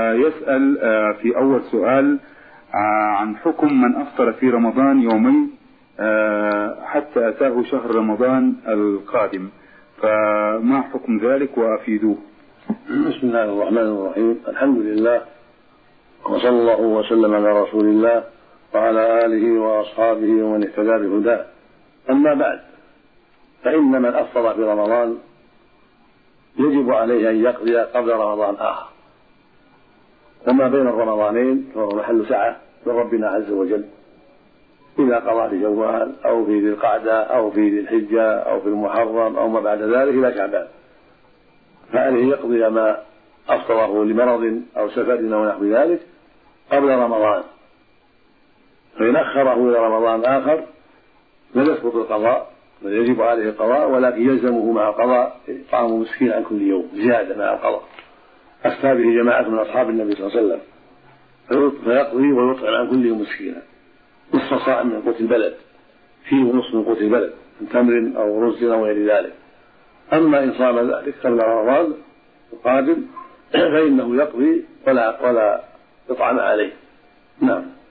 يسأل في أول سؤال عن حكم من أفطر في رمضان يومين حتى أتاه شهر رمضان القادم، فما حكم ذلك وأفيدوه. بسم الله الرحمن الرحيم. الحمد لله وصلى الله وسلم على رسول الله وعلى آله وأصحابه ومن اهتدى بهداه. أما بعد، فإن من أفطر في رمضان يجب عليه أن يقضي قبل رمضان آخر، وما بين الرمضانين فهو محل سعة من ربنا عز وجل، إذا قضى في شوال أو في ذي القعدة أو في ذي الحجة أو في المحرم أو ما بعد ذلك إلى شعبان، فعليه يقضي ما أفطره لمرض أو سفر أو نحو ذلك قبل رمضان، فإن أخره إلى رمضان آخر لا يسقط القضاء، بل يجب عليه القضاء، ولكن يلزمه مع القضاء إطعام مسكين عن كل يوم زيادة مع القضاء. أفتى به جماعة من أصحاب النبي صلى الله عليه وسلم، فيقضي ويطعم عن كل يوم مسكينا نصف صاع من قوت البلد، فيه ونصف من قوت البلد من تمر أو رز أو غير ذلك. أما إن صام ذلك قبل رمضان القادم فإنه يقضي ولا يطعم عليه. نعم.